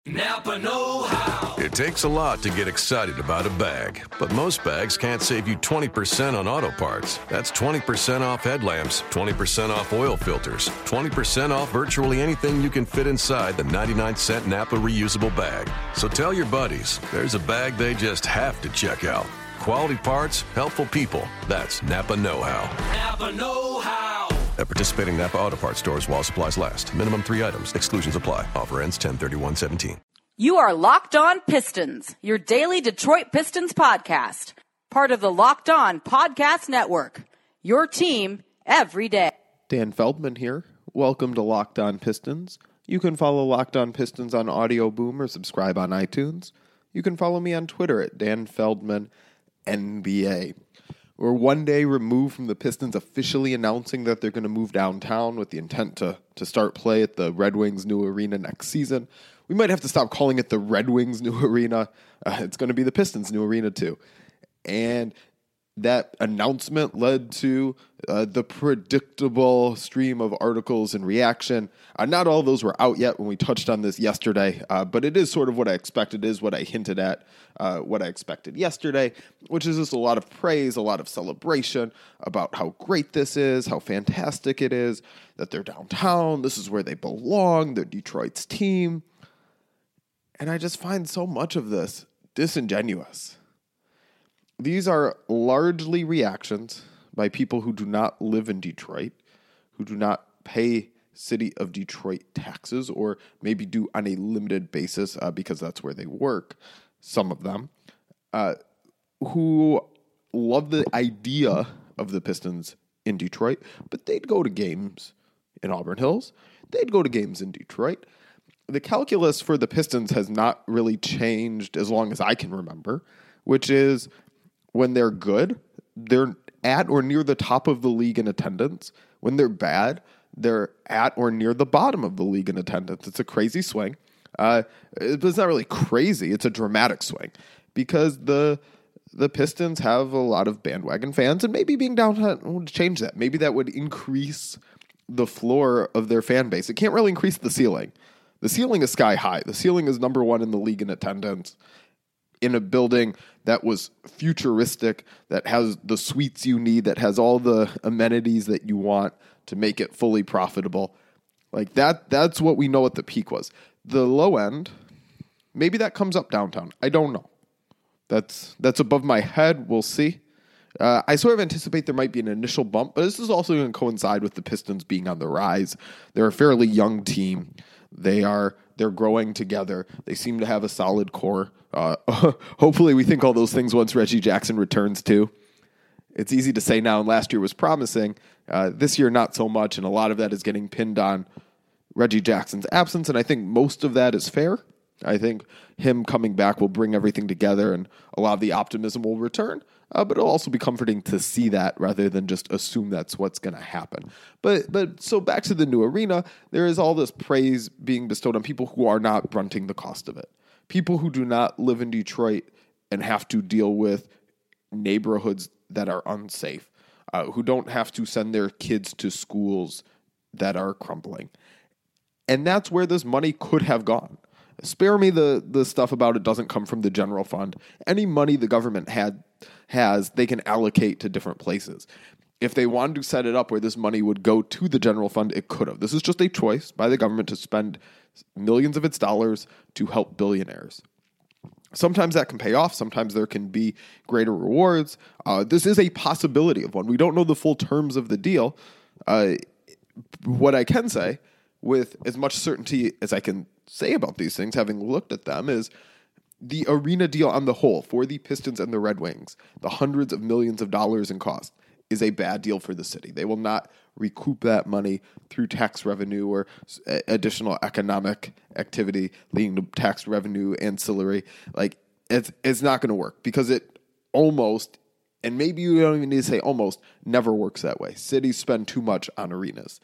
Napa know-how. It takes a lot to get excited about a bag, but most bags can't save you 20% on auto parts. That's 20% off headlamps, 20% off oil filters, 20% off virtually anything you can fit inside the 99-cent Napa reusable bag. So tell your buddies, there's a bag they just have to check out. Quality parts, helpful people. That's Napa know-how. Napa know-how. At participating Napa Auto Parts stores while supplies last. Minimum 3 items. Exclusions apply. Offer ends 10/31/17. You are Locked On Pistons, your daily Detroit Pistons podcast. Part of the Locked On Podcast Network. Your team every day. Dan Feldman here. Welcome to Locked On Pistons. You can follow Locked On Pistons on Audio Boom or subscribe on iTunes. You can follow me on Twitter at Dan Feldman NBA. We're one day removed from the Pistons officially announcing that they're going to move downtown with the intent to start play at the Red Wings' new arena next season. We might have to stop calling it the Red Wings' new arena. It's going to be the Pistons' new arena too. And that announcement led to the predictable stream of articles and reaction. Not all of those were out yet when we touched on this yesterday, but it is sort of what I expected, is what I hinted at, what I expected yesterday, which is just a lot of praise, a lot of celebration about how great this is, how fantastic it is, that they're downtown, this is where they belong, they're Detroit's team. And I just find so much of this disingenuous. These are largely reactions by people who do not live in Detroit, who do not pay City of Detroit taxes, or maybe do on a limited basis because that's where they work, some of them, who love the idea of the Pistons in Detroit, but they'd go to games in Auburn Hills. They'd go to games in Detroit. The calculus for the Pistons has not really changed as long as I can remember, which is when they're good, they're at or near the top of the league in attendance. When they're bad, they're at or near the bottom of the league in attendance. It's a crazy swing. It's not really crazy. It's a dramatic swing because the Pistons have a lot of bandwagon fans, and maybe being downtown would change that. Maybe that would increase the floor of their fan base. It can't really increase the ceiling. The ceiling is sky high. The ceiling is number one in the league in attendance, in a building that was futuristic, that has the suites you need, that has all the amenities that you want to make it fully profitable. Like that's what we know at the peak was. The low end, maybe that comes up downtown. I don't know. That's above my head. We'll see. I sort of anticipate there might be an initial bump, but this is also going to coincide with the Pistons being on the rise. They're a fairly young team. They're growing together. They seem to have a solid core. Hopefully we think all those things once Reggie Jackson returns too. It's easy to say now, and last year was promising. This year, not so much, and a lot of that is getting pinned on Reggie Jackson's absence, and I think most of that is fair. I think him coming back will bring everything together, and a lot of the optimism will return. But it'll also be comforting to see that rather than just assume that's what's going to happen. But so back to the new arena, there is all this praise being bestowed on people who are not fronting the cost of it. People who do not live in Detroit and have to deal with neighborhoods that are unsafe, who don't have to send their kids to schools that are crumbling. And that's where this money could have gone. Spare me the stuff about it doesn't come from the general fund. Any money the government has, they can allocate to different places. If they wanted to set it up where this money would go to the general fund, it could have. This is just a choice by the government to spend millions of its dollars to help billionaires. Sometimes that can pay off. Sometimes there can be greater rewards. This is a possibility of one. We don't know the full terms of the deal. What I can say with as much certainty as I can say about these things, having looked at them, is the arena deal on the whole for the Pistons and the Red Wings, the hundreds of millions of dollars in cost, is a bad deal for the city. They will not recoup that money through tax revenue or additional economic activity leading to tax revenue ancillary. Like it's not going to work because it almost, and maybe you don't even need to say almost, never works that way. Cities spend too much on arenas.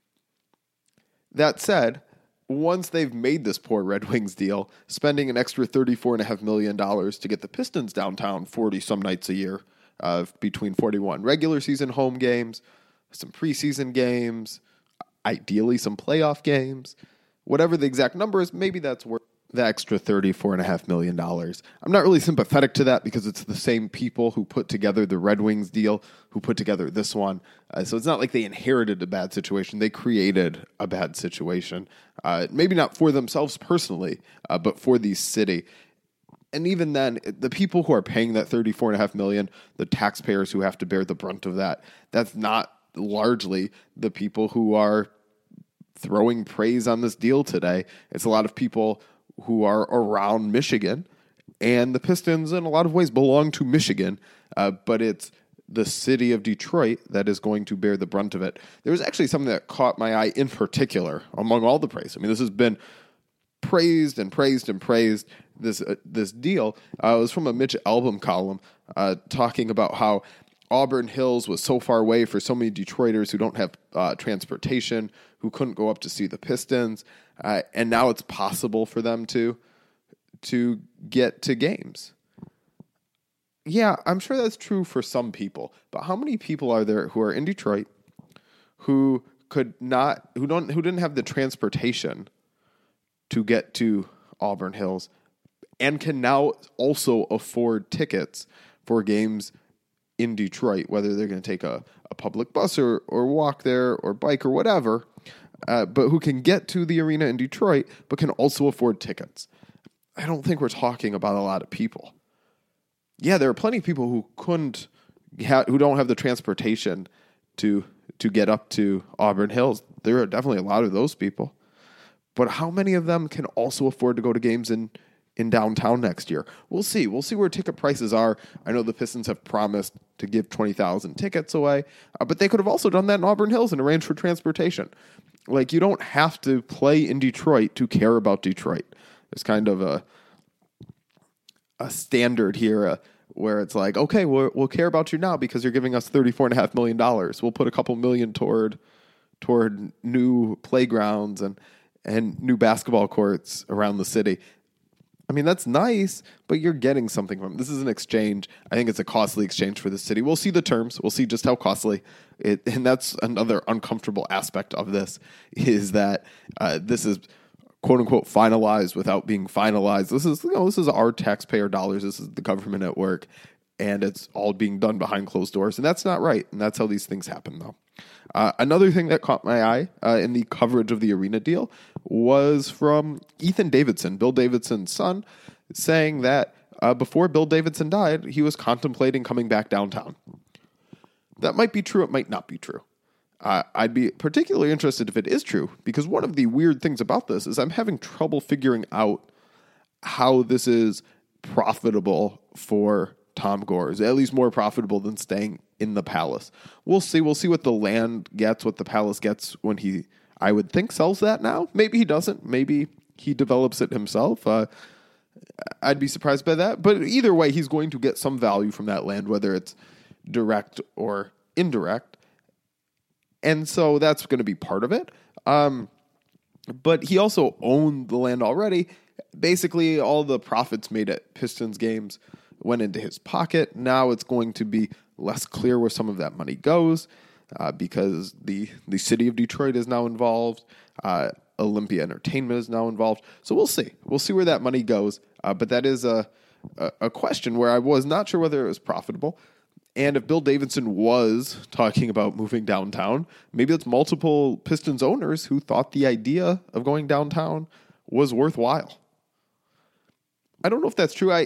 That said, once they've made this poor Red Wings deal, spending an extra $34.5 million to get the Pistons downtown 40-some nights a year, between 41 regular season home games, some preseason games, ideally some playoff games, whatever the exact number is, maybe that's worth the extra $34.5 million. I'm not really sympathetic to that because it's the same people who put together the Red Wings deal, who put together this one. So it's not like they inherited a bad situation. They created a bad situation. Maybe not for themselves personally, but for the city. And even then, the people who are paying that $34.5 million, the taxpayers who have to bear the brunt of that, that's not largely the people who are throwing praise on this deal today. It's a lot of people who are around Michigan, and the Pistons in a lot of ways belong to Michigan, but it's the city of Detroit that is going to bear the brunt of it. There was actually something that caught my eye in particular among all the praise. I mean, this has been praised and praised and praised, this deal. It was from a Mitch Albom column talking about how Auburn Hills was so far away for so many Detroiters who don't have transportation, who couldn't go up to see the Pistons, and now it's possible for them to get to games. Yeah, I'm sure that's true for some people, but how many people are there who are in Detroit who didn't have the transportation to get to Auburn Hills and can now also afford tickets for games in Detroit, whether they're going to take a public bus or walk there or bike or whatever, but who can get to the arena in Detroit, but can also afford tickets. I don't think we're talking about a lot of people. Yeah, there are plenty of people who who don't have the transportation to get up to Auburn Hills. There are definitely a lot of those people. But how many of them can also afford to go to games in downtown next year? We'll see. We'll see where ticket prices are. I know the Pistons have promised to give 20,000 tickets away, but they could have also done that in Auburn Hills and arranged for transportation. Like, you don't have to play in Detroit to care about Detroit. There's kind of a standard here where it's like, okay, we'll care about you now because you're giving us $34.5 million. We'll put a couple million toward new playgrounds and new basketball courts around the city. I mean, that's nice, but you're getting something from it. This is an exchange. I think it's a costly exchange for the city. We'll see the terms. We'll see just how costly it, and that's another uncomfortable aspect of this, is that this is quote unquote finalized without being finalized. This is our taxpayer dollars. This is the government at work, and it's all being done behind closed doors, and that's not right. And that's how these things happen, though. Another thing that caught my eye in the coverage of the arena deal was from Ethan Davidson, Bill Davidson's son, saying that before Bill Davidson died, he was contemplating coming back downtown. That might be true. It might not be true. I'd be particularly interested if it is true, because one of the weird things about this is I'm having trouble figuring out how this is profitable for Tom Gores, at least more profitable than staying in the Palace. We'll see. We'll see what the land gets, what the Palace gets when he, I would think, sells that now. Maybe he doesn't. Maybe he develops it himself. I'd be surprised by that. But either way, he's going to get some value from that land, whether it's direct or indirect. And so that's going to be part of it. But he also owned the land already. Basically, all the profits made at Pistons games went into his pocket. Now it's going to be less clear where some of that money goes because the city of Detroit is now involved. Olympia Entertainment is now involved. So we'll see. We'll see where that money goes. But that is a question where I was not sure whether it was profitable. And if Bill Davidson was talking about moving downtown, maybe it's multiple Pistons owners who thought the idea of going downtown was worthwhile. I don't know if that's true.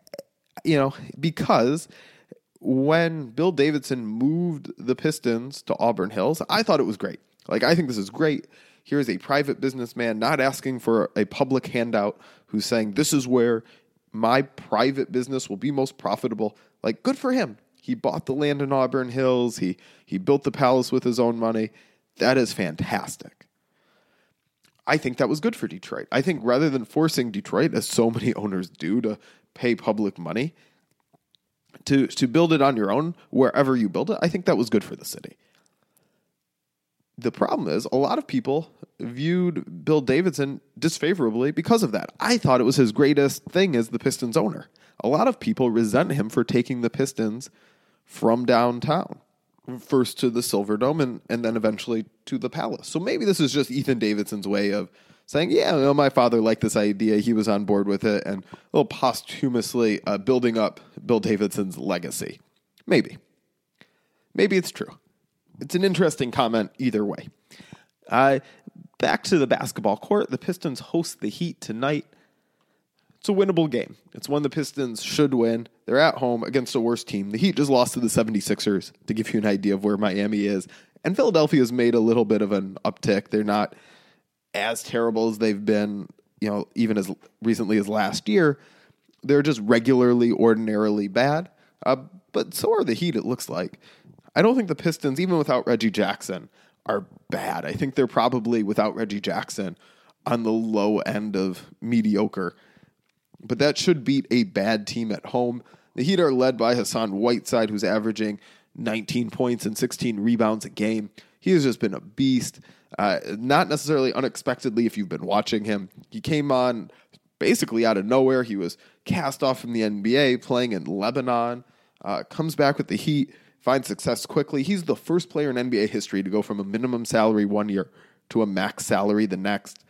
Because when Bill Davidson moved the Pistons to Auburn Hills, I thought it was great. Like, I think this is great. Here's a private businessman not asking for a public handout who's saying, this is where my private business will be most profitable. Like, good for him. He bought the land in Auburn Hills. He built the Palace with his own money. That is fantastic. I think that was good for Detroit. I think rather than forcing Detroit, as so many owners do, to pay public money to build it on your own wherever you build it, I think that was good for the city. The problem is a lot of people viewed Bill Davidson disfavorably because of that. I thought it was his greatest thing as the Pistons owner. A lot of people resent him for taking the Pistons from downtown, first to the Silverdome and then eventually to the Palace. So maybe this is just Ethan Davidson's way of saying, yeah, my father liked this idea. He was on board with it, and a little posthumously building up Bill Davidson's legacy. Maybe it's true. It's an interesting comment either way. Back to the basketball court. The Pistons host the Heat tonight. It's a winnable game. It's one the Pistons should win. They're at home against a worse team. The Heat just lost to the 76ers, to give you an idea of where Miami is. And Philadelphia's made a little bit of an uptick. They're not as terrible as they've been, even as recently as last year. They're just regularly, ordinarily bad. But so are the Heat, it looks like. I don't think the Pistons, even without Reggie Jackson, are bad. I think they're probably, without Reggie Jackson, on the low end of mediocre. But that should beat a bad team at home. The Heat are led by Hassan Whiteside, who's averaging 19 points and 16 rebounds a game. He has just been a beast. Not necessarily unexpectedly if you've been watching him. He came on basically out of nowhere. He was cast off from the NBA, playing in Lebanon. Comes back with the Heat, finds success quickly. He's the first player in NBA history to go from a minimum salary one year to a max salary the next.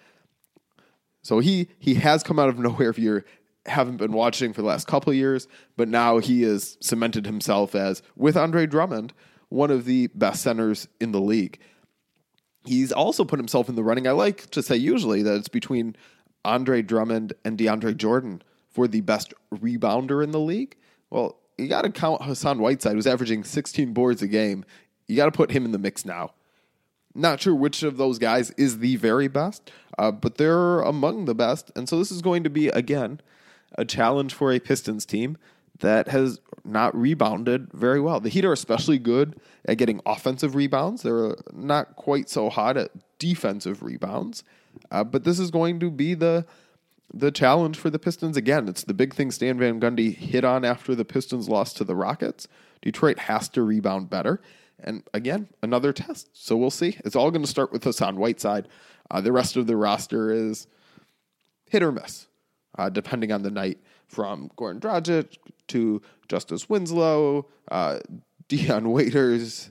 So he has come out of nowhere if you haven't been watching for the last couple of years, but now he has cemented himself as, with Andre Drummond, one of the best centers in the league. He's also put himself in the running. I like to say usually that it's between Andre Drummond and DeAndre Jordan for the best rebounder in the league. Well, you got to count Hassan Whiteside, who's averaging 16 boards a game. You got to put him in the mix now. Not sure which of those guys is the very best, but they're among the best. And so this is going to be, again, a challenge for a Pistons team that has not rebounded very well. The Heat are especially good at getting offensive rebounds. They're not quite so hot at defensive rebounds. But this is going to be the challenge for the Pistons. Again, it's the big thing Stan Van Gundy hit on after the Pistons lost to the Rockets. Detroit has to rebound better. And again, another test. So we'll see. It's all going to start with Hassan Whiteside. The rest of the roster is hit or miss, depending on the night, from Goran Dragic to Justice Winslow, Dion Waiters,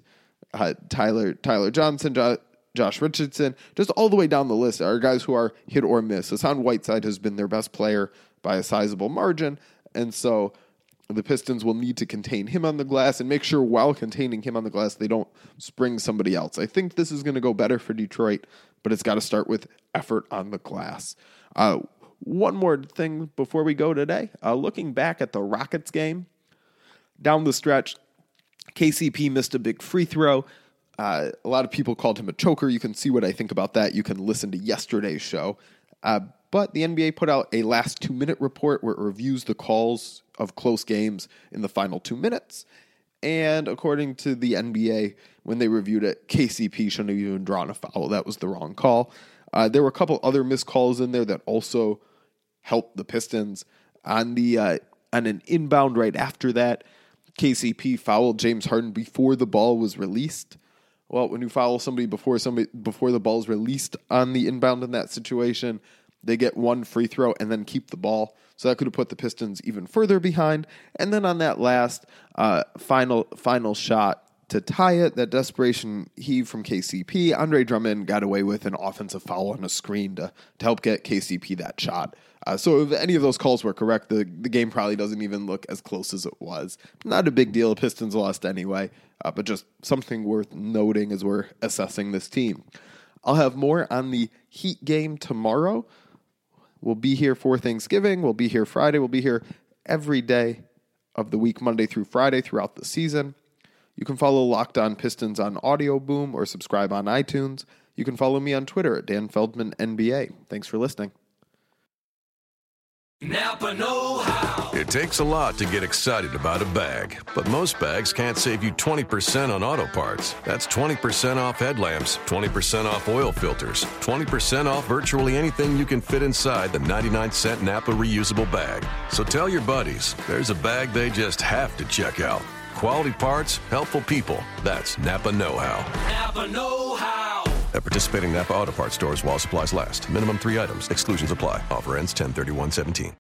Tyler Johnson, Josh Richardson, just all the way down the list are guys who are hit or miss. Hassan Whiteside has been their best player by a sizable margin, and so the Pistons will need to contain him on the glass and make sure while containing him on the glass they don't spring somebody else. I think this is going to go better for Detroit, but it's got to start with effort on the glass. One more thing before we go today. Looking back at the Rockets game, down the stretch, KCP missed a big free throw. A lot of people called him a choker. You can see what I think about that. You can listen to yesterday's show. But the NBA put out a last 2-minute report where it reviews the calls of close games in the final 2 minutes. And according to the NBA, when they reviewed it, KCP shouldn't have even drawn a foul. That was the wrong call. There were a couple other missed calls in there that also helped the Pistons. On an inbound right after that, KCP fouled James Harden before the ball was released. Well, when you foul somebody before the ball is released on the inbound in that situation, they get one free throw and then keep the ball. So that could have put the Pistons even further behind. And then on that last final shot to tie it, that desperation heave from KCP, Andre Drummond got away with an offensive foul on a screen to help get KCP that shot. So if any of those calls were correct, the game probably doesn't even look as close as it was. Not a big deal. The Pistons lost anyway, but just something worth noting as we're assessing this team. I'll have more on the Heat game tomorrow. We'll be here for Thanksgiving. We'll be here Friday. We'll be here every day of the week, Monday through Friday throughout the season. You can follow Locked On Pistons on Audio Boom or subscribe on iTunes. You can follow me on Twitter at Dan Feldman NBA. Thanks for listening. Napa know-how. It takes a lot to get excited about a bag, but most bags can't save you 20% on auto parts. That's 20% off headlamps, 20% off oil filters, 20% off virtually anything you can fit inside the 99-cent Napa reusable bag. So tell your buddies, there's a bag they just have to check out. Quality parts, helpful people. That's Napa know-how. Napa know-how. At participating Napa Auto Parts stores while supplies last. Minimum 3 items. Exclusions apply. Offer ends 10/31/17.